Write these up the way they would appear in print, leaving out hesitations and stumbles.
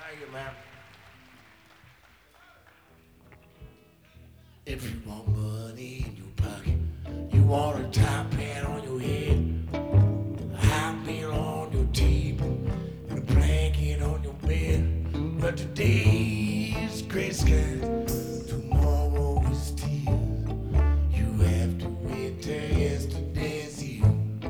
Thank you, man. If you want money in your pocket, you want a top hat on your head, a high meal on your table, and a blanket on your bed. But today is gray skies, tomorrow is tears. You have to wait till yesterday's here.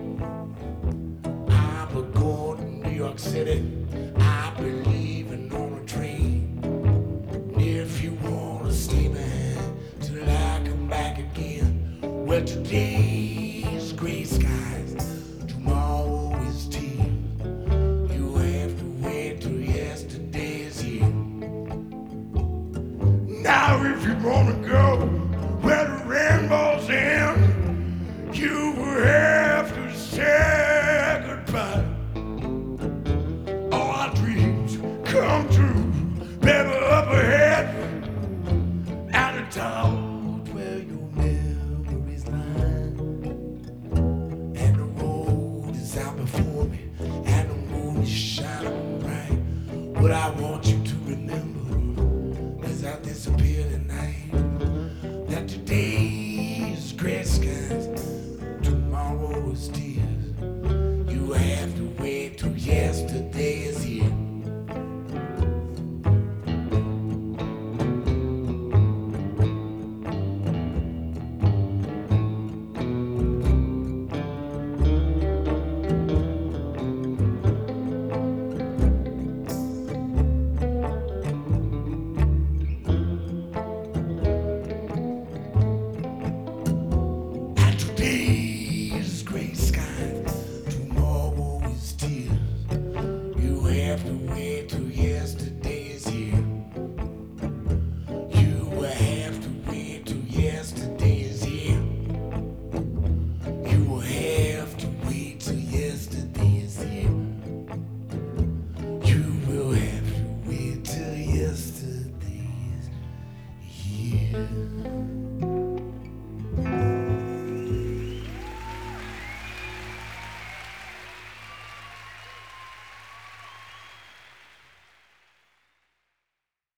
I'm a going to New York City. I believe in on a train. If you wanna stay behind till I come back again, well today's gray skies, tomorrow is tears. You have to wait till yesterday's here. Now if you wanna